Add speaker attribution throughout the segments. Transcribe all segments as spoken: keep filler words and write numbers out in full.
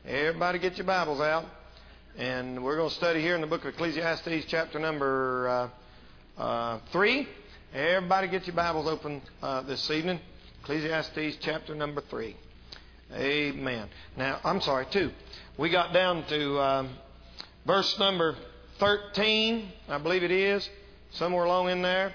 Speaker 1: Everybody get your Bibles out. And we're going to study here in the book of Ecclesiastes, chapter number uh, uh, three. Everybody get your Bibles open uh, this evening. Ecclesiastes, chapter number three. Amen. Now, I'm sorry, two. We got down to um, verse number thirteen, I believe it is, somewhere along in there.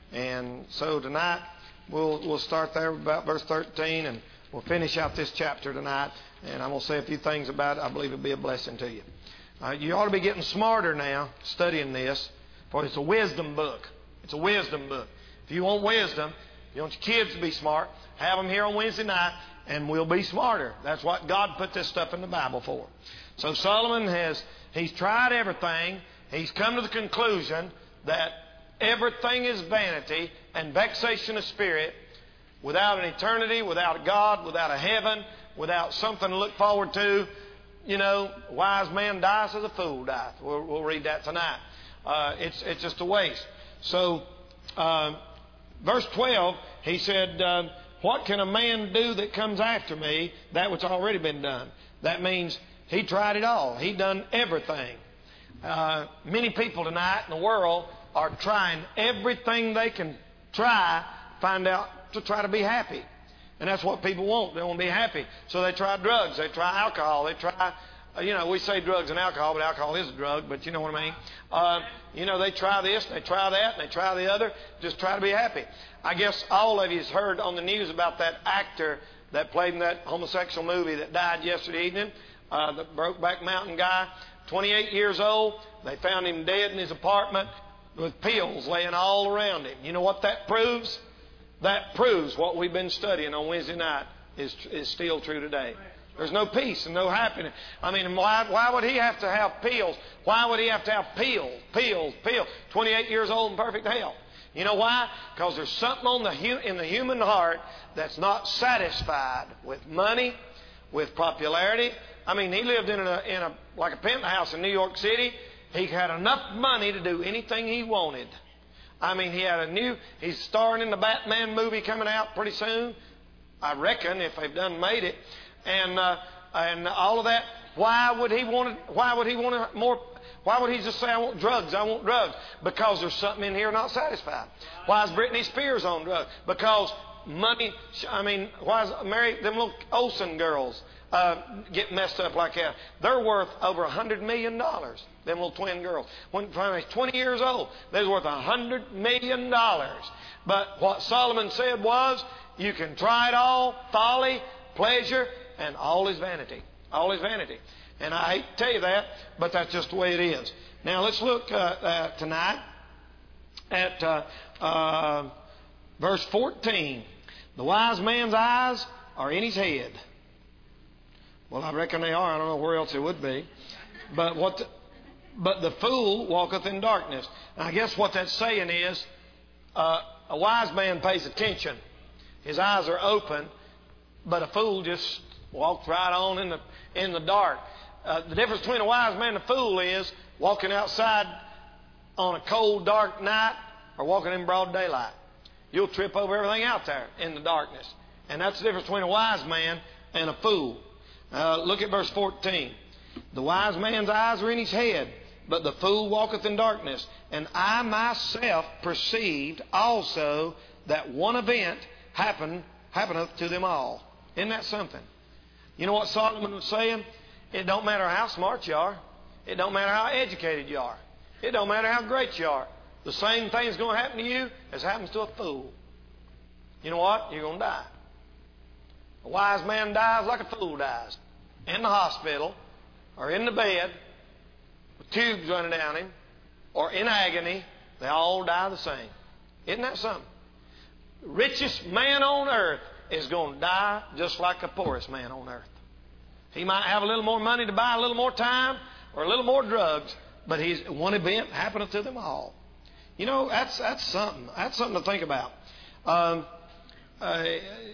Speaker 1: And so tonight we'll we'll start there about verse thirteen, and we'll finish out this chapter tonight. And I'm going to say a few things about it. I believe it'll be a blessing to you. Uh, you ought to be getting smarter now studying this, for it's a wisdom book. It's a wisdom book. If you want wisdom, you want your kids to be smart, have them here on Wednesday night, and we'll be smarter. That's what God put this stuff in the Bible for. So Solomon has, he's tried everything. He's come to the conclusion that everything is vanity and vexation of spirit. Without an eternity, without a God, without a heaven, without something to look forward to, you know, a wise man dies as a fool dieth. We'll, we'll read that tonight. Uh, it's it's just a waste. So, uh, verse twelve, he said, uh, what can a man do that comes after me, that which already been done? That means he tried it all. He done everything. Uh, many people tonight in the world are trying everything they can try, find out to try to be happy. And that's what people want. They want to be happy. So they try drugs. They try alcohol. They try, uh, you know, we say drugs and alcohol, but alcohol is a drug, but you know what I mean. Uh, you know, they try this, they try that, and they try the other, just try to be happy. I guess all of you has heard on the news about that actor that played in that homosexual movie that died yesterday evening, uh, the Brokeback Mountain guy, twenty-eight years old. They found him dead in his apartment with pills laying all around him. You know what that proves? That proves what we've been studying on Wednesday night is is still true today. There's no peace and no happiness. I mean, why why would he have to have pills? Why would he have to have pills, pills, pills? twenty-eight years old in perfect health. You know why? Because there's something on the hu- in the human heart that's not satisfied with money, with popularity. I mean, he lived in a in a like a penthouse in New York City. He had enough money to do anything he wanted. I mean, he had a new, he's starring in the Batman movie coming out pretty soon. I reckon, if they've done made it. And, uh, and all of that. Why would he want to, why would he want to more, why would he just say, I want drugs, I want drugs? Because there's something in here not satisfied. Why is Britney Spears on drugs? Because money, I mean, why is Mary, them little Olsen girls, uh, get messed up like that? They're worth over a hundred million dollars. Them little twin girls. When they were twenty years old, they was worth a hundred million dollars. But what Solomon said was, you can try it all, folly, pleasure, and all is vanity. All is vanity. And I hate to tell you that, but that's just the way it is. Now let's look uh, uh, tonight at uh, uh, verse fourteen. The wise man's eyes are in his head. Well, I reckon they are. I don't know where else it would be. But what... The, But the fool walketh in darkness. And I guess what that's saying is, uh, a wise man pays attention. His eyes are open, but a fool just walks right on in the in the dark. Uh, the difference between a wise man and a fool is walking outside on a cold, dark night or walking in broad daylight. You'll trip over everything out there in the darkness. And that's the difference between a wise man and a fool. Uh, look at verse fourteen. The wise man's eyes are in his head, but the fool walketh in darkness. And I myself perceived also that one event happen, happeneth to them all. Isn't that something? You know what Solomon was saying? It don't matter how smart you are. It don't matter how educated you are. It don't matter how great you are. The same thing is going to happen to you as happens to a fool. You know what? You're going to die. A wise man dies like a fool dies. In the hospital, or in the bed, with tubes running down him, or in agony. They all die the same. Isn't that something? The richest man on earth is going to die just like the poorest man on earth. He might have a little more money to buy a little more time or a little more drugs, but he's one event happeneth to them all. You know, that's that's something. That's something to think about. Um, uh,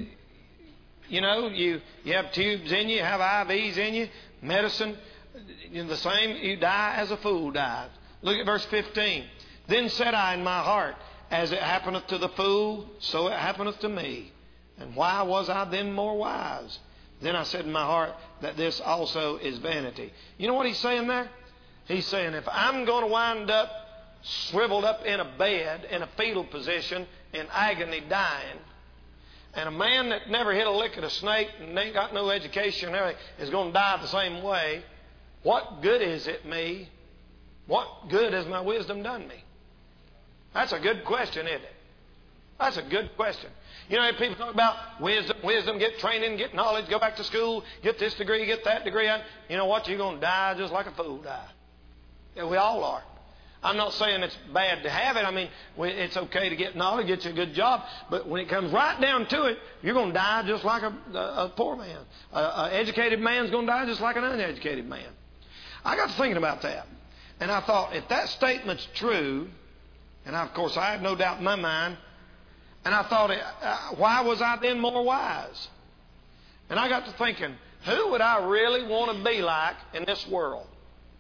Speaker 1: you know, you, you have tubes in you, you have I Vs in you, medicine. You know, the same, you die as a fool dies. Look at verse fifteen. Then said I in my heart, as it happeneth to the fool, so it happeneth to me. And why was I then more wise? Then I said in my heart that this also is vanity. You know what he's saying there? He's saying, if I'm going to wind up shriveled up in a bed, in a fetal position, in agony, dying, and a man that never hit a lick at a snake and ain't got no education and everything is going to die the same way, what good is it me? What good has my wisdom done me? That's a good question, isn't it? That's a good question. You know, people talk about wisdom, wisdom, get training, get knowledge, go back to school, get this degree, get that degree. You know what? You're going to die just like a fool die. Yeah, we all are. I'm not saying it's bad to have it. I mean, it's okay to get knowledge, get you a good job. But when it comes right down to it, you're going to die just like a, a, a poor man. An educated man's going to die just like an uneducated man. I got to thinking about that. And I thought, if that statement's true, and I, of course I had no doubt in my mind, and I thought, uh, why was I then more wise? And I got to thinking, who would I really want to be like in this world?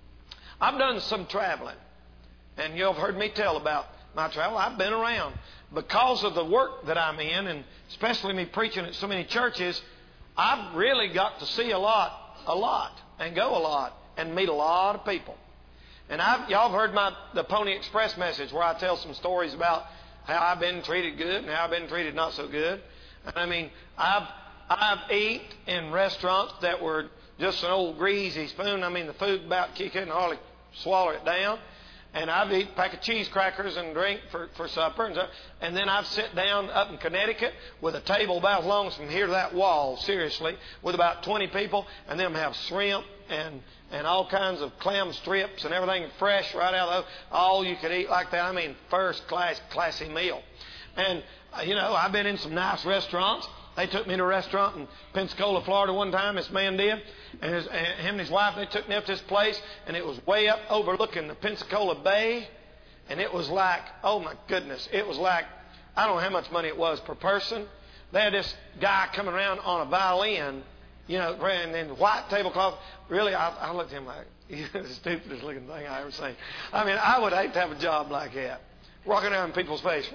Speaker 1: I've done some traveling. And you've heard me tell about my travel. I've been around. Because of the work that I'm in, and especially me preaching at so many churches, I've really got to see a lot, a lot, and go a lot, and meet a lot of people. And I've, y'all have heard my the Pony Express message where I tell some stories about how I've been treated good and how I've been treated not so good. And I mean, I've I've eaten in restaurants that were just an old greasy spoon. I mean, the food about you couldn't hardly swallow it down. And I've eaten a pack of cheese crackers and drink for, for supper. And, so, and then I've sit down up in Connecticut with a table about as long as from here to that wall, seriously, with about twenty people. And then have shrimp and, and all kinds of clam strips and everything fresh right out of those. All you could eat like that. I mean, first class, classy meal. And, uh, you know, I've been in some nice restaurants. They took me to a restaurant in Pensacola, Florida one time, this man did. And, his, and him and his wife, they took me up to this place, and it was way up overlooking the Pensacola Bay. And it was like, oh my goodness, it was like, I don't know how much money it was per person. They had this guy coming around on a violin, you know, and then white tablecloth. Really, I, I looked at him like, he's the stupidest looking thing I ever seen. I mean, I would hate to have a job like that. Walking around in people's face.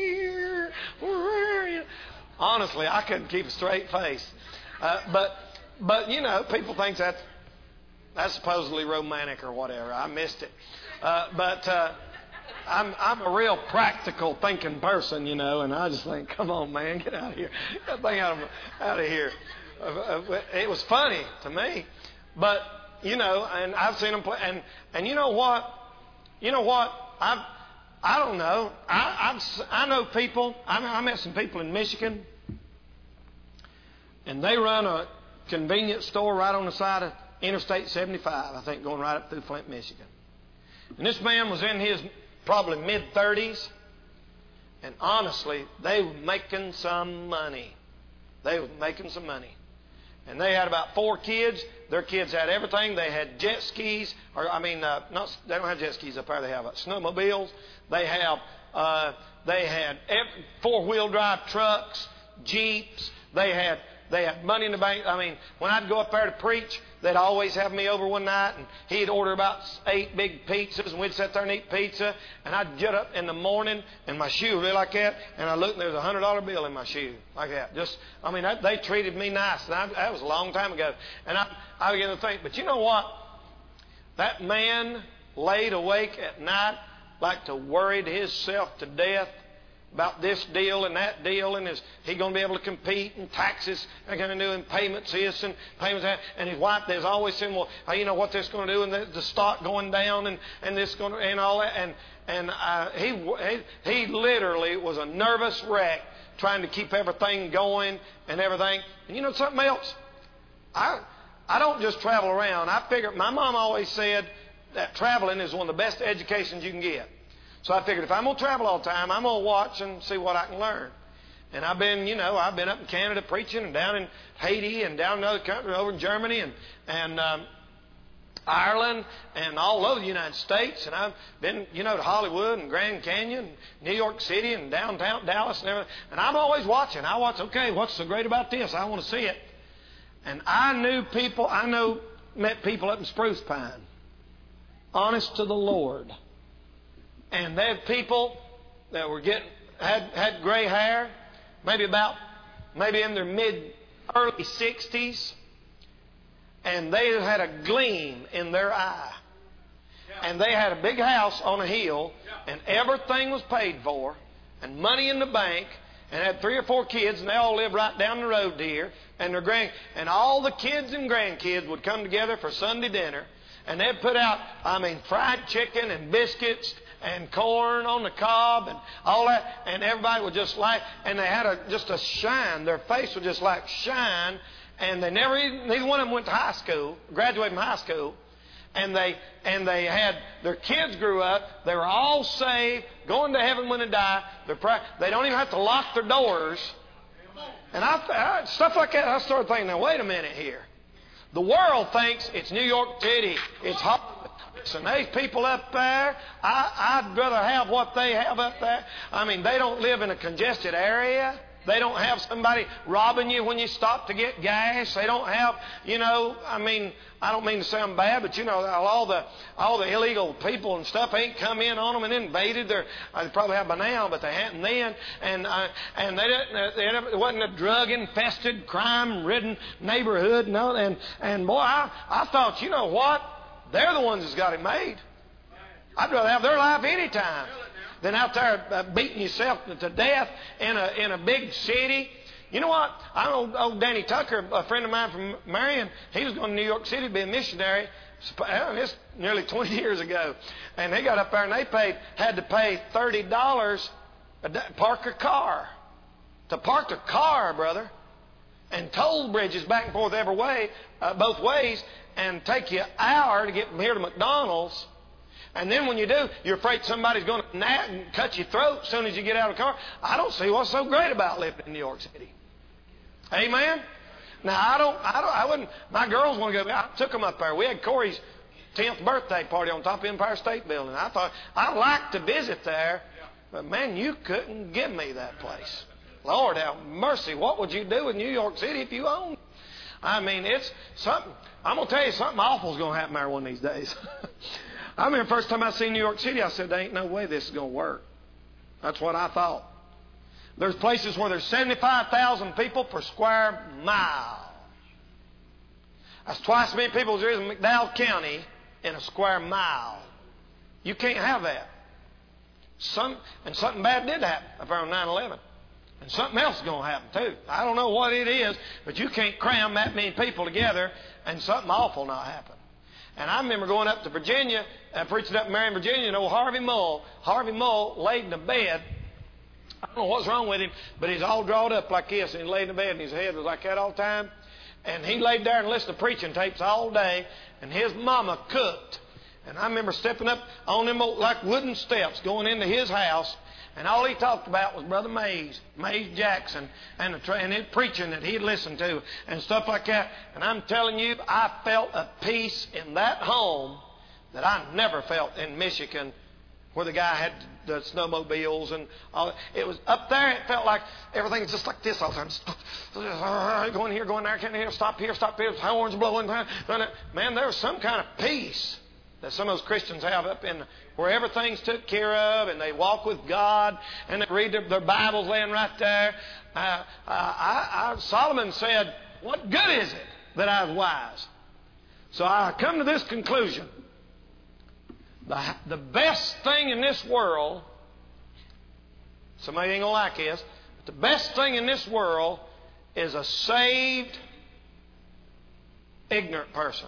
Speaker 1: Honestly, I couldn't keep a straight face. Uh, but, but you know, people think that that's supposedly romantic or whatever. I missed it. Uh, but uh, I'm, I'm a real practical thinking person, you know, and I just think, come on, man, get out of here. Get that thing out of, out of here. Uh, uh, it was funny to me. But, you know, and I've seen them play. And, and you know what? You know what? I've... I don't know. I I've, I know people. I, I met some people in Michigan, and they run a convenience store right on the side of Interstate seventy-five, I think, going right up through Flint, Michigan. And this man was in his probably mid-thirties, and honestly, they were making some money. They were making some money. And they had about four kids. Their kids had everything. They had jet skis, or I mean, uh, not they don't have jet skis up there. They have uh, snowmobiles. They have uh, they had four-wheel drive trucks, Jeeps. They had they had money in the bank. I mean, when I'd go up there to preach, they'd always have me over one night, and he'd order about eight big pizzas, and we'd sit there and eat pizza. And I'd get up in the morning, and my shoe really like that, and I looked, and there was a hundred dollar bill in my shoe like that. Just, I mean, that, they treated me nice, and I, that was a long time ago. And I, I began to think, but you know what? That man laid awake at night like to worried himself to death about this deal and that deal, and is he going to be able to compete, and taxes are going to do, and payments this and payments that. And his wife, there's always saying, well, hey, you know what this going to do, and the, the stock going down, and, and this going to, and all that. And and uh, he, he he literally was a nervous wreck trying to keep everything going and everything. And you know something else? I I don't just travel around. I figure my mom always said that traveling is one of the best educations you can get. So I figured if I'm going to travel all the time, I'm going to watch and see what I can learn. And I've been, you know, I've been up in Canada preaching, and down in Haiti, and down in other countries, over in Germany, and, and um, Ireland, and all over the United States. And I've been, you know, to Hollywood and Grand Canyon, and New York City, and downtown Dallas, and everything. And I'm always watching. I watch, okay, what's so great about this? I want to see it. And I knew people, I know, met people up in Spruce Pine. Honest to the Lord. And they had people that were getting, had, had gray hair, maybe about, maybe in their mid, early sixties, and they had a gleam in their eye. And they had a big house on a hill, and everything was paid for, and money in the bank, and had three or four kids, and they all lived right down the road here. And their grand, and all the kids and grandkids would come together for Sunday dinner, and they'd put out, I mean, fried chicken and biscuits and corn on the cob and all that, and everybody would just like, and they had a just a shine. Their face would just like shine, and they never, even, neither one of them went to high school, graduated from high school. And they and they had their kids grew up. They were all saved, going to heaven when they die. They're, they don't even have to lock their doors. And I, I stuff like that. I started thinking, now wait a minute here. The world thinks it's New York City. It's hot. And there's people up there. I, I'd rather have what they have up there. I mean, they don't live in a congested area. They don't have somebody robbing you when you stop to get gas. They don't have, you know, I mean, I don't mean to sound bad, but you know, all the all the illegal people and stuff ain't come in on them and invaded. Their, they probably have by now, but they hadn't then. And uh, and they didn't. They never, it wasn't a drug-infested, crime-ridden neighborhood. No, and and boy, I I thought, you know what? They're the ones that's got it made. I'd rather have their life any time than out there uh, beating yourself to death in a in a big city. You know what? I know old Danny Tucker, a friend of mine from Marion, he was going to New York City to be a missionary. It's nearly twenty years ago. And they got up there and they paid had to pay thirty dollars to park a car. To park a car, brother. And toll bridges back and forth every way, uh, both ways, and take you an hour to get from here to McDonald's. And then when you do, you're afraid somebody's going to nat and cut your throat as soon as you get out of the car. I don't see what's so great about living in New York City. Amen? Now, I don't, I don't, I wouldn't, my girls want to go, I took them up there. We had Corey's tenth birthday party on top of Empire State Building. I thought, I'd like to visit there, but man, you couldn't give me that place. Lord have mercy. What would you do in New York City if you owned it? I mean, it's something, I'm going to tell you something awful is going to happen there one of these days. I remember the first time I seen New York City, I said, there ain't no way this is going to work. That's what I thought. There's places where there's seventy-five thousand people per square mile. That's twice as many people as there is in McDowell County in a square mile. You can't have that. Some, and something bad did happen up around nine eleven. And something else is going to happen too. I don't know what it is, but you can't cram that many people together and something awful not happen. And I remember going up to Virginia, uh, preaching up in Marion, Virginia, and old Harvey Mull. Harvey Mull laid in a bed. I don't know what's wrong with him, but he's all drawn up like this, and he laid in the bed, and his head was like that all the time. And he laid there and listened to preaching tapes all day, and his mama cooked. And I remember stepping up on them old, like wooden steps going into his house, and all he talked about was Brother Mays, Mays Jackson, and the and his preaching that he'd listened to and stuff like that. And I'm telling you, I felt a peace in that home that I never felt in Michigan, where the guy had the snowmobiles and all. It was up there. It felt like everything's just like this all the time. Just going here, going there, can't here, stop here, stop here. Horns blowing. Man, there was some kind of peace that some of those Christians have up in where everything's took care of, and they walk with God, and they read their, their Bibles laying right there. Uh, uh, I, I, Solomon said, "What good is it that I was wise?" So I come to this conclusion. The, the best thing in this world, somebody ain't going to like this, but the best thing in this world is a saved, ignorant person.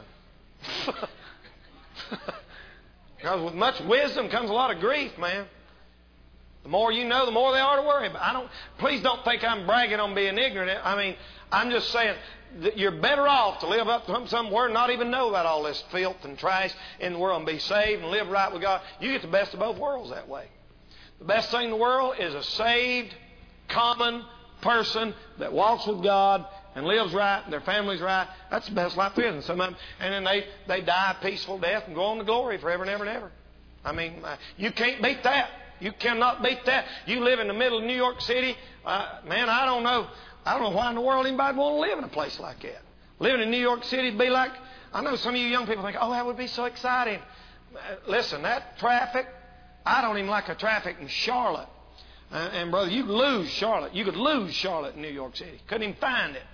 Speaker 1: Because with much wisdom comes a lot of grief, man. The more you know, the more they are to worry about. I don't. Please don't think I'm bragging on being ignorant. I mean, I'm just saying that you're better off to live up to somewhere and not even know about all this filth and trash in the world and be saved and live right with God. You get the best of both worlds that way. The best thing in the world is a saved, common person that walks with God and lives right and their family's right. That's the best life there is. And some of them, and then they, they die a peaceful death and go on to glory forever and ever and ever. I mean, you can't beat that. You cannot beat that. You live in the middle of New York City. Uh, man, I don't know. I don't know why in the world anybody would want to live in a place like that. Living in New York City would be like, I know some of you young people think, oh, that would be so exciting. Listen, that traffic, I don't even like the traffic in Charlotte. Uh, and, brother, you could lose Charlotte. You could lose Charlotte in New York City. Couldn't even find it.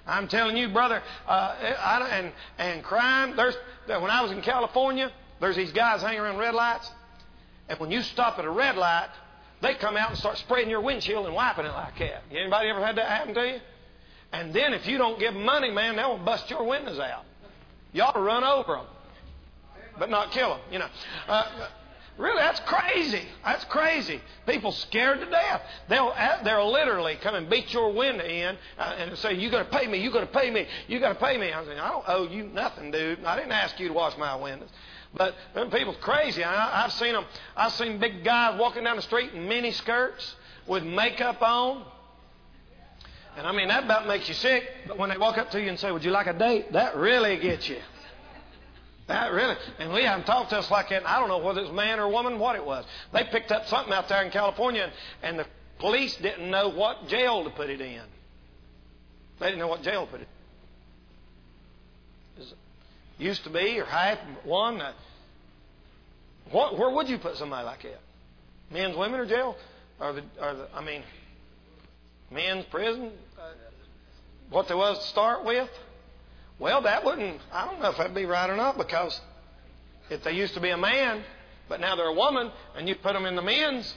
Speaker 1: I'm telling you, brother, uh, I, and, and crime, there's, when I was in California, there's these guys hanging around red lights. And when you stop at a red light, they come out and start spraying your windshield and wiping it like that. Anybody ever had that happen to you? And then if you don't give them money, man, they'll bust your windows out. You ought to run over them, but not kill them, you know. Uh, really, that's crazy. That's crazy. People scared to death. They'll they'll literally come and beat your window in uh, and say, "You got to pay me. You got to pay me. You got to pay me." I was saying, "I don't owe you nothing, dude. I didn't ask you to wash my windows." But them people's crazy. I, I've seen them. I've seen big guys walking down the street in mini skirts with makeup on. And I mean, that about makes you sick. But when they walk up to you and say, "Would you like a date?" that really gets you. That really. And we haven't talked to us like that. And I don't know whether it was man or woman, what it was. They picked up something out there in California, and, and the police didn't know what jail to put it in. They didn't know what jail to put it in. It used to be, or half one. Uh, what, where would you put somebody like that? Men's, women, or jail? Or the, or the I mean, men's prison? Uh, what there was to start with? Well, that wouldn't, I don't know if that'd be right or not, because if they used to be a man, but now they're a woman, and you put them in the men's,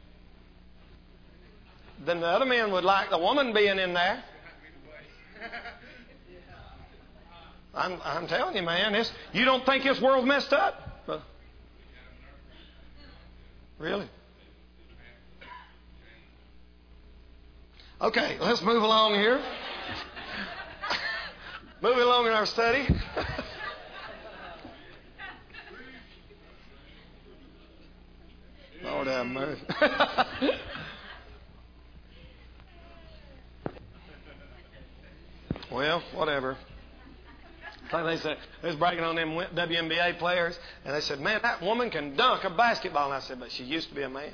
Speaker 1: then the other men would like the woman being in there. I'm, I'm telling you, man, this, you don't think this world's messed up? Really? Okay, let's move along here. Moving along in our study. Lord have mercy. Well, whatever. Like they said, they was bragging on them W N B A players, and they said, "Man, that woman can dunk a basketball." And I said, "But she used to be a man."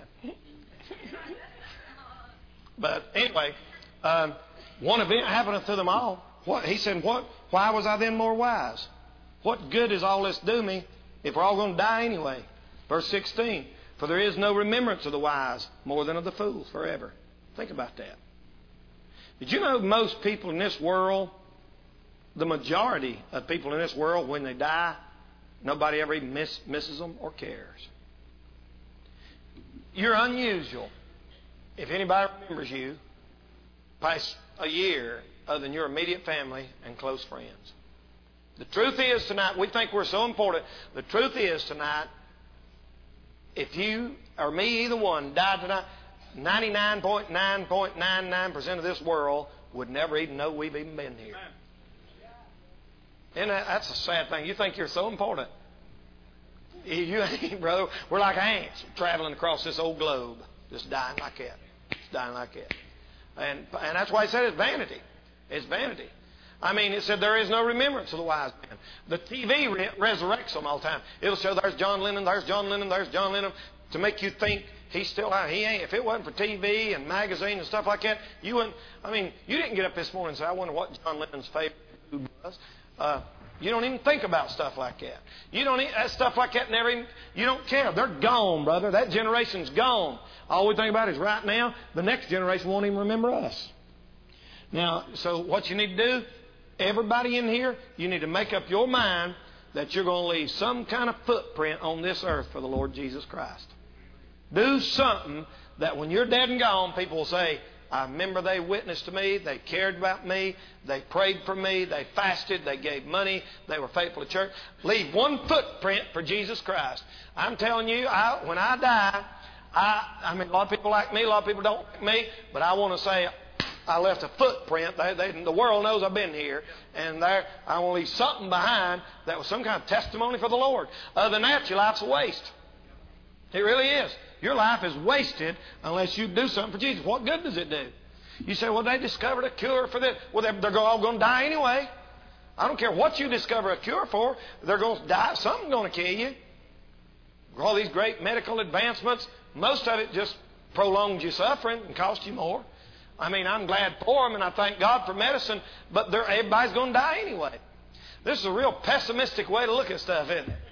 Speaker 1: But anyway, um, one event happened to them all. What he said, what? Why was I then more wise? What good does all this do me if we're all going to die anyway? Verse sixteen, for there is no remembrance of the wise more than of the fools forever. Think about that. Did you know most people in this world, the majority of people in this world, when they die, nobody ever even miss, misses them or cares? You're unusual if anybody remembers you past a year other than your immediate family and close friends. The truth is tonight, we think we're so important. The truth is tonight, if you or me, either one, died tonight, ninety-nine point nine nine nine percent of this world would never even know we've even been here. And that's a sad thing. You think you're so important. You ain't, brother. We're like ants traveling across this old globe, just dying like that. Just dying like that. And, and that's why he said it's vanity. It's vanity. I mean, it said there is no remembrance of the wise man. The T V re- resurrects them all the time. It'll show there's John Lennon, there's John Lennon, there's John Lennon, to make you think he's still out. He ain't. If it wasn't for T V and magazine and stuff like that, you wouldn't. I mean, you didn't get up this morning and say, "I wonder what John Lennon's favorite food was." Uh, you don't even think about stuff like that. You don't. Even, that stuff like that never even. You don't care. They're gone, brother. That generation's gone. All we think about is right now. The next generation won't even remember us. Now, so what you need to do, everybody in here, you need to make up your mind that you're going to leave some kind of footprint on this earth for the Lord Jesus Christ. Do something that when you're dead and gone, people will say, "I remember they witnessed to me, they cared about me, they prayed for me, they fasted, they gave money, they were faithful to church." Leave one footprint for Jesus Christ. I'm telling you, I, when I die, I, I mean, a lot of people like me, a lot of people don't like me, but I want to say, I left a footprint. They, they, the world knows I've been here. And there, I want to leave something behind that was some kind of testimony for the Lord. Other than that, your life's a waste. It really is. Your life is wasted unless you do something for Jesus. What good does it do? You say, "Well, they discovered a cure for this." Well, they're, they're all going to die anyway. I don't care what you discover a cure for. They're going to die. Something's going to kill you. All these great medical advancements, most of it just prolongs your suffering and costs you more. I mean, I'm glad for them, and I thank God for medicine, but everybody's going to die anyway. This is a real pessimistic way to look at stuff, isn't it?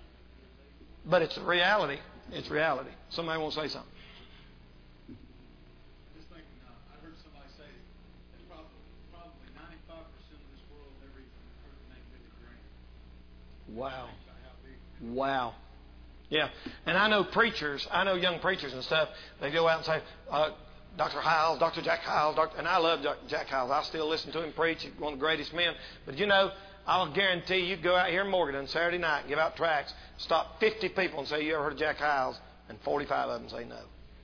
Speaker 1: But it's a reality. It's reality. Somebody want to say something?
Speaker 2: Just thinking, uh, I heard somebody say that probably, probably ninety-five percent
Speaker 1: Wow. Wow. Yeah. And I know preachers, I know young preachers and stuff, they go out and say, uh, Doctor Hiles, Doctor Jack Hiles, Doctor and I love Doctor Jack Hiles. I still listen to him preach. He's one of the greatest men. But you know, I'll guarantee you go out here in Morganton Saturday night, give out tracts, stop fifty people and say, you ever heard of Jack Hiles? And forty-five of them say no.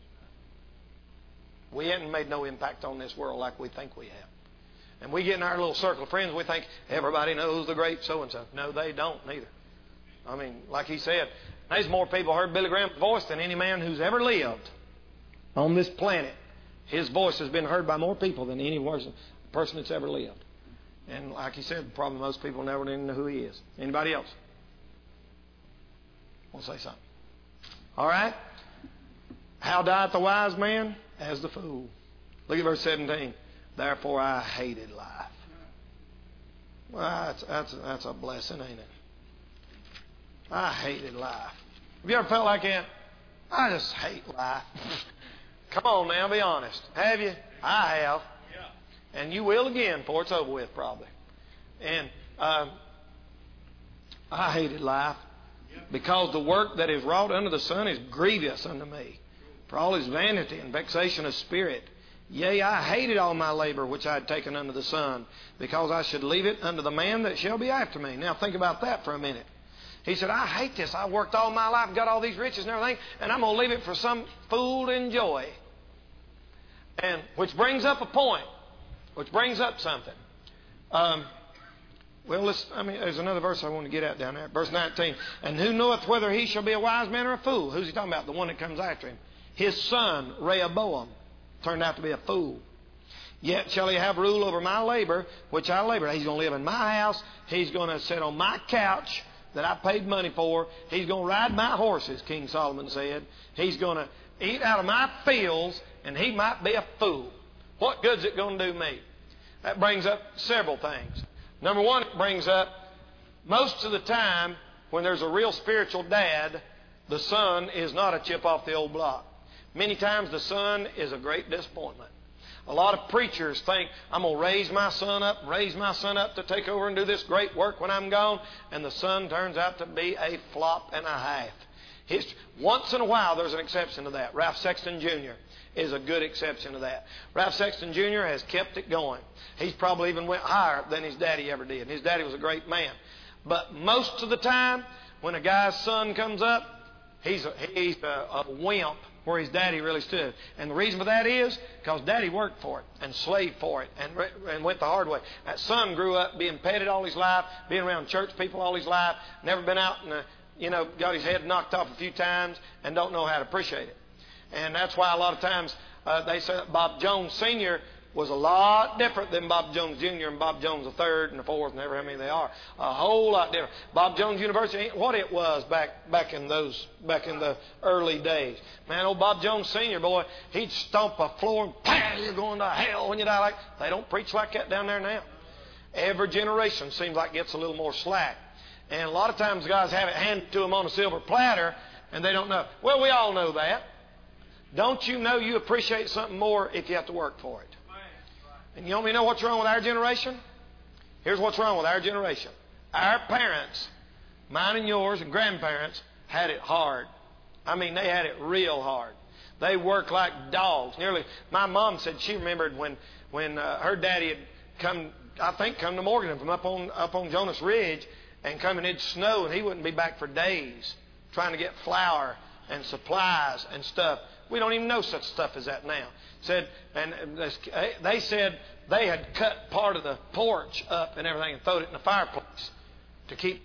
Speaker 1: We haven't made no impact on this world like we think we have. And we get in our little circle of friends, we think everybody knows the great so-and-so. No, they don't neither. I mean, like he said, there's more people heard Billy Graham's voice than any man who's ever lived on this planet. His voice has been heard by more people than any person that's ever lived. And like he said, probably most people never even know who he is. Anybody else? Want to say something? All right. How dieth the wise man? As the fool. Look at verse seventeen. Therefore I hated life. Well, that's, that's, that's a blessing, ain't it? I hated life. Have you ever felt like that? I just hate life. Come on now, be honest. Have you? I have. Yeah. And you will again before it's over with, probably. And um, I hated life because the work that is wrought under the sun is grievous unto me. For all his vanity and vexation of spirit. Yea, I hated all my labor which I had taken under the sun, because I should leave it unto the man that shall be after me. Now think about that for a minute. He said, I hate this. I worked all my life, got all these riches and everything, and I'm going to leave it for some fool to enjoy. And which brings up a point, which brings up something. Um, well, let's, I mean, there's another verse I want to get at down there. Verse nineteen. And who knoweth whether he shall be a wise man or a fool? Who's he talking about? The one that comes after him. His son, Rehoboam, turned out to be a fool. Yet shall he have rule over my labor, which I labor. He's going to live in my house. He's going to sit on my couch that I paid money for. He's going to ride my horses, King Solomon said. He's going to eat out of my fields, and he might be a fool. What good's it going to do me? That brings up several things. Number one, it brings up most of the time when there's a real spiritual dad, the son is not a chip off the old block. Many times the son is a great disappointment. A lot of preachers think, I'm going to raise my son up, raise my son up to take over and do this great work when I'm gone. And the son turns out to be a flop and a half. History. Once in a while there's an exception to that. Ralph Sexton Junior is a good exception to that. Ralph Sexton Junior has kept it going. He's probably even went higher than his daddy ever did. And his daddy was a great man. But most of the time, when a guy's son comes up, he's a, he's a, a wimp where his daddy really stood. And the reason for that is because daddy worked for it and slaved for it and, and went the hard way. That son grew up being petted all his life, being around church people all his life, never been out and, you know, got his head knocked off a few times and don't know how to appreciate it. And that's why a lot of times uh, they say Bob Jones Senior was a lot different than Bob Jones Junior and Bob Jones the third and the fourth and ever how many they are. A whole lot different. Bob Jones University ain't what it was back back in those back in the early days. Man, old Bob Jones Senior, boy, he'd stomp a floor and bang, you're going to hell when you die. Like they don't preach like that down there now. Every generation seems like gets a little more slack. And a lot of times guys have it handed to them on a silver platter and they don't know. Well, we all know that. Don't you know you appreciate something more if you have to work for it? And you want me to know what's wrong with our generation? Here's what's wrong with our generation. Our parents, mine and yours and grandparents, had it hard. I mean, they had it real hard. They worked like dogs. Nearly, my mom said she remembered when when uh, her daddy had come, I think, come to Morganton from up on up on Jonas Ridge, and come and it'd snow, and he wouldn't be back for days trying to get flour and supplies and stuff. We don't even know such stuff as that now. Said, and they said they had cut part of the porch up and everything and thrown it in the fireplace to keep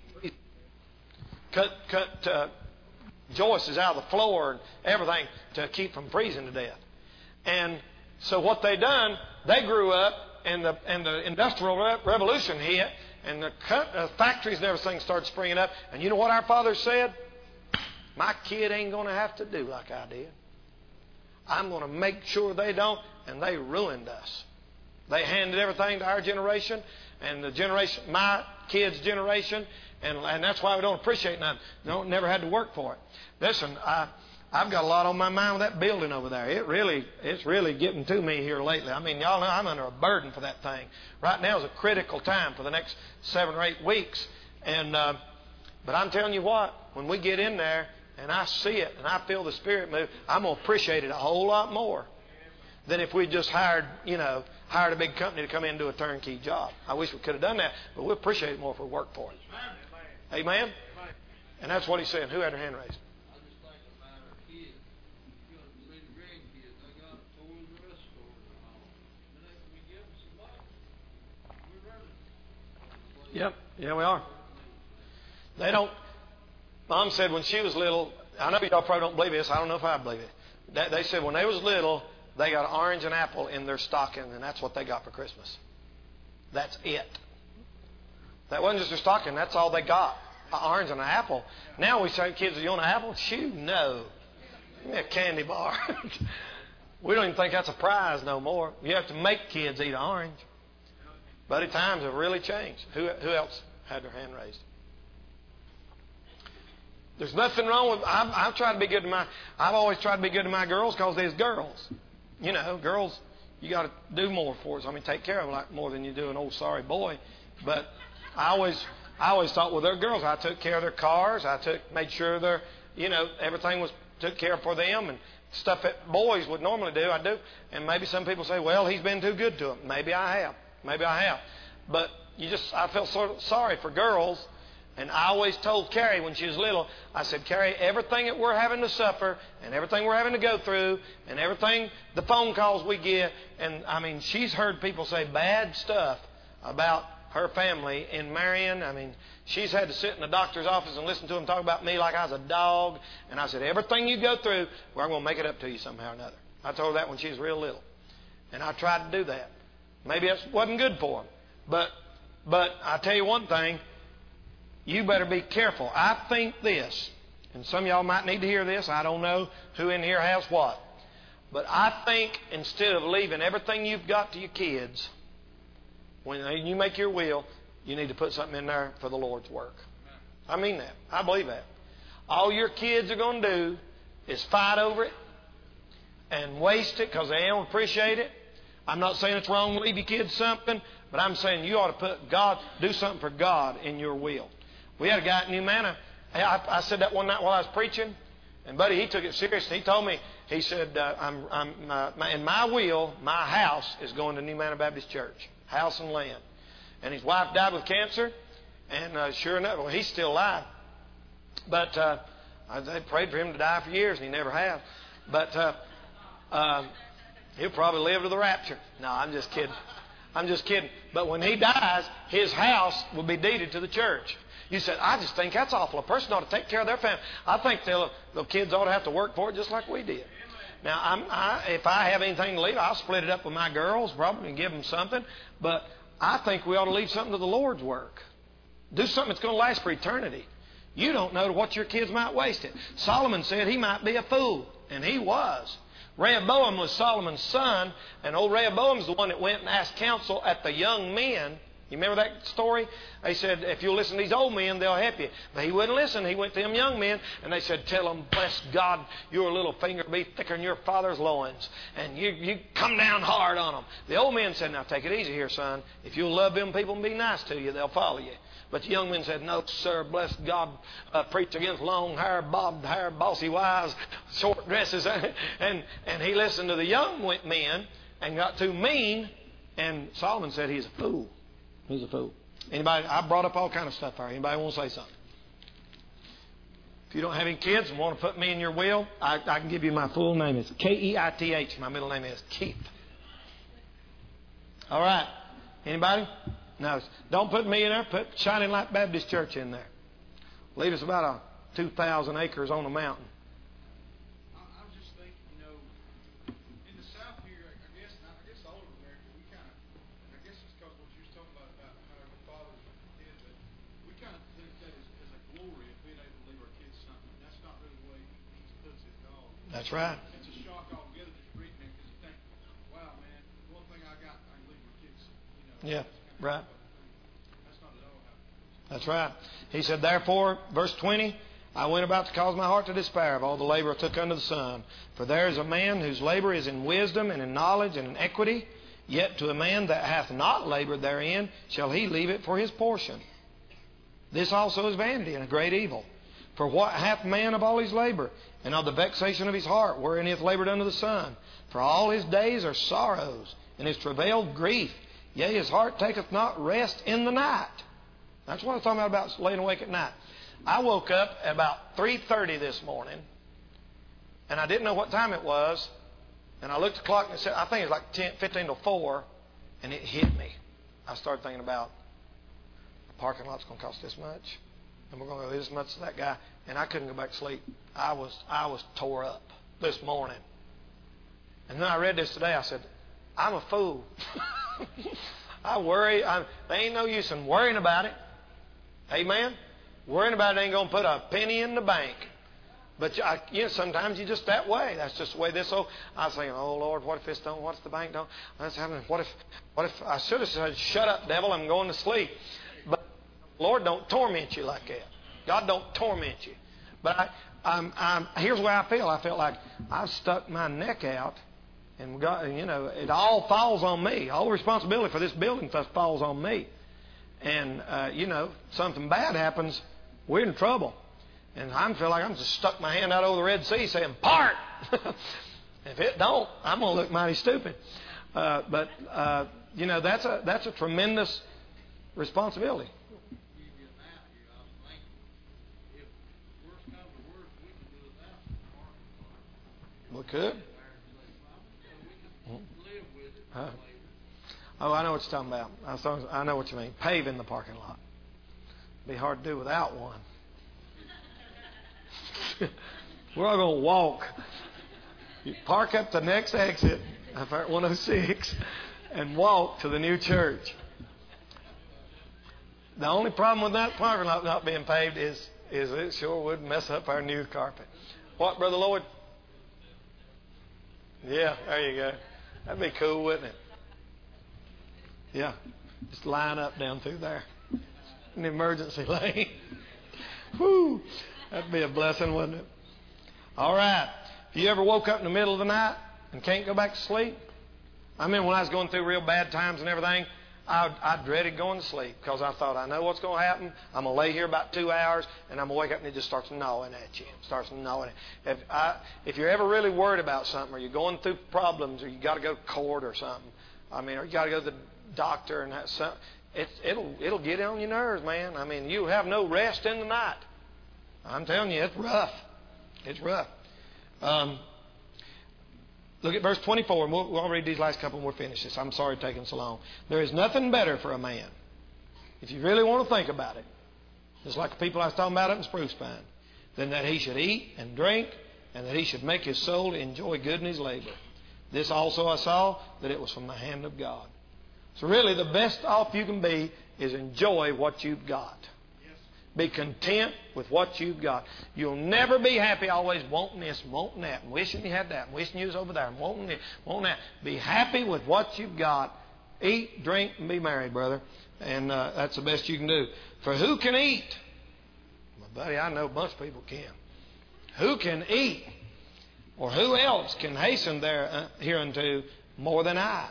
Speaker 1: cut cut uh, joists out of the floor and everything to keep from freezing to death. And so what they done, they grew up and the and the industrial revolution hit and the cut, uh, factories and everything started springing up. And you know what our fathers said? My kid ain't going to have to do like I did. I'm going to make sure they don't, and they ruined us. They handed everything to our generation and the generation, my kids' generation, and, and that's why we don't appreciate nothing. Don't never had to work for it. Listen, I, I've got a lot on my mind with that building over there. It really, it's really getting to me here lately. I mean, y'all know I'm under a burden for that thing. Right now is a critical time for the next seven or eight weeks, and uh, But I'm telling you what, when we get in there and I see it and I feel the Spirit move, I'm going to appreciate it a whole lot more than if we just hired, you know, hired a big company to come in and do a turnkey job. I wish we could have done that, but we'll appreciate it more if we work for it. Amen? And that's what he's saying. Who had their hand raised? Yep. Yeah, we are. They don't. Mom said when she was little, I know y'all probably don't believe this. I don't know if I believe it. They said when they was little, they got an orange and apple in their stocking, and that's what they got for Christmas. That's it. That wasn't just their stocking. That's all they got. An orange and an apple. Now we say, kids, are you want an apple? Shoo, no. Give me a candy bar. We don't even think that's a prize no more. You have to make kids eat an orange. Buddy, times have really changed. Who, who else had their hand raised? There's nothing wrong with. I've, I've tried to be good to my. I've always tried to be good to my girls because they're girls. You know, girls, you got to do more for us. I mean, take care of them like more than you do an old sorry boy. But I always, I always thought, well, they're girls. I took care of their cars. I took, made sure their, you know, everything was took care of for them and stuff that boys would normally do. I do. And maybe some people say, well, he's been too good to them. Maybe I have. Maybe I have. But you just, I felt sort of sorry for girls. And I always told Carrie when she was little, I said, Carrie, everything that we're having to suffer and everything we're having to go through and everything, the phone calls we get, and I mean, she's heard people say bad stuff about her family in Marion. I mean, she's had to sit in the doctor's office and listen to them talk about me like I was a dog. And I said, everything you go through, well, I'm going to make it up to you somehow or another. I told her that when she was real little. And I tried to do that. Maybe that wasn't good for them. But, but I tell you one thing, you better be careful. I think this, and some of y'all might need to hear this. I don't know who in here has what. But I think instead of leaving everything you've got to your kids, when you make your will, you need to put something in there for the Lord's work. I mean that. I believe that. All your kids are going to do is fight over it and waste it because they don't appreciate it. I'm not saying it's wrong to leave your kids something, but I'm saying you ought to put God, do something for God in your will. We had a guy at New Manna. I, I said that one night while I was preaching, and buddy, he took it serious. He told me, he said, uh, "I'm, I'm, uh, my, in my will, my house is going to New Manna Baptist Church, house and land." And his wife died with cancer, and uh, sure enough, well, he's still alive. But uh, they prayed for him to die for years, and he never has. But uh, uh, he'll probably live to the rapture. No, I'm just kidding. I'm just kidding. But when he dies, his house will be deeded to the church. You said, I just think that's awful. A person ought to take care of their family. I think the kids ought to have to work for it just like we did. Now, I'm, I, if I have anything to leave, I'll split it up with my girls probably and give them something. But I think we ought to leave something to the Lord's work. Do something that's going to last for eternity. You don't know what your kids might waste it. Solomon said he might be a fool, and he was. Rehoboam was Solomon's son, and old Rehoboam's the one that went and asked counsel at the young men. You remember that story? They said, if you'll listen to these old men, they'll help you. But he wouldn't listen. He went to them young men, and they said, tell them, bless God, your little finger will be thicker than your father's loins. And you, you come down hard on them. The old men said, now take it easy here, son. If you'll love them people and be nice to you, they'll follow you. But the young men said, no, sir, bless God, uh, preach against long hair, bobbed hair, bossy wives, short dresses. and, and he listened to the young men and got too mean, and Solomon said he's a fool. He's a fool. Anybody? I brought up all kind of stuff here. Anybody want to say something? If you don't have any kids and want to put me in your will, I, I can give you my full name. It's K E I T H. My middle name is Keith. All right. Anybody? No. Don't put me in there. Put Shining Light Baptist Church in there. Leave us about a two thousand acres on the mountain. That's right.
Speaker 2: It's a shock altogether just reading it because you think, wow, man, one thing I got, I can leave my kids. You know,
Speaker 1: yeah, right.
Speaker 2: That's not at all how.
Speaker 1: That's right. He said, therefore, verse twenty, I went about to cause my heart to despair of all the labor I took under the sun. For there is a man whose labor is in wisdom and in knowledge and in equity. Yet to a man that hath not labored therein shall he leave it for his portion. This also is vanity and a great evil. For what hath man of all his labor, and of the vexation of his heart, wherein he hath labored under the sun? For all his days are sorrows, and his travail grief. Yea, his heart taketh not rest in the night. That's what I'm talking about, about laying awake at night. I woke up at about three thirty this morning, and I didn't know what time it was. And I looked at the clock, and it said, I think it was like ten, fifteen to four, and it hit me. I started thinking about, the parking lot's going to cost this much, and we're going to go this much to that guy. And I couldn't go back to sleep. I was I was tore up this morning. And then I read this today. I said, I'm a fool. I worry. I, there ain't no use in worrying about it. Amen? Worrying about it ain't going to put a penny in the bank. But I, you know, sometimes you're just that way. That's just the way this old. I was thinking, oh Lord, what if this don't? What if the bank don't? That's happening. What if? What if I should have said, shut up, devil, I'm going to sleep. But Lord don't torment you like that. God don't torment you. But I, I'm, I'm, here's the way I feel. I felt like I've stuck my neck out, and God, you know, it all falls on me. All the responsibility for this building stuff falls on me. And uh, you know, something bad happens, we're in trouble. And I feel like I'm just stuck my hand out over the Red Sea saying, part! If it don't, I'm going to look mighty stupid. Uh, but, uh, you know, that's a that's a tremendous responsibility. We could. Huh? Oh, I know what you're talking about. I, was talking, I know what you mean. Paving the parking lot. It'd be hard to do without one. We're all going to walk. You park up the next exit at one oh six and walk to the new church. The only problem with that parking lot not being paved is, is it sure would mess up our new carpet. What, Brother Lloyd? Yeah, there you go. That'd be cool, wouldn't it? Yeah, just line up down through there. An emergency lane. Whew. That'd be a blessing, wouldn't it? All right. If you ever woke up in the middle of the night and can't go back to sleep? I remember when I was going through real bad times and everything, I, I dreaded going to sleep because I thought, I know what's going to happen. I'm going to lay here about two hours, and I'm going to wake up and it just starts gnawing at you. It starts gnawing at you. If, I, if you're ever really worried about something, or you're going through problems, or you got to go to court or something, I mean, or you got to go to the doctor and that something, it's, it'll, it'll get on your nerves, man. I mean, you have no rest in the night. I'm telling you, it's rough. It's rough. Um, look at verse twenty-four, and we'll, we'll read these last couple and we'll finish this. I'm sorry taking so long. There is nothing better for a man, if you really want to think about it, just like the people I was talking about up in Spruce Pine, than that he should eat and drink, and that he should make his soul enjoy good in his labor. This also I saw, that it was from the hand of God. So really, the best off you can be is enjoy what you've got. Be content with what you've got. You'll never be happy always wanting this and wanting that and wishing you had that and wishing you was over there and wanting this, wanting that. Be happy with what you've got. Eat, drink, and be merry, brother. And uh, that's the best you can do. For who can eat? Well, buddy, I know a bunch of people can. Who can eat? Or who else can hasten there uh, hereunto more than I?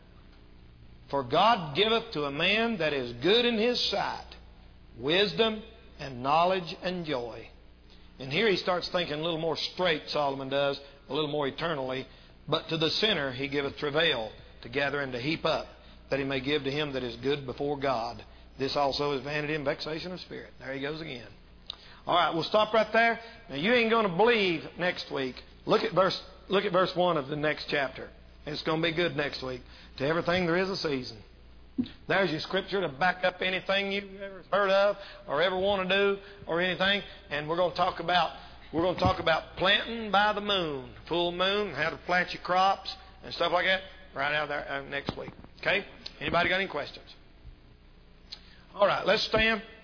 Speaker 1: For God giveth to a man that is good in his sight wisdom and knowledge and joy. And here he starts thinking a little more straight, Solomon does, a little more eternally. But to the sinner he giveth travail, to gather and to heap up, that he may give to him that is good before God. This also is vanity and vexation of spirit. There he goes again. All right, we'll stop right there. Now you ain't going to believe next week. Look at verse look at verse one of the next chapter. It's going to be good next week. To everything there is a season. There's your scripture to back up anything you've ever heard of or ever want to do or anything. And we're going to talk about we're going to talk about planting by the moon, full moon, how to plant your crops and stuff like that right out there uh, next week. Okay? Anybody got any questions? All right, let's stand.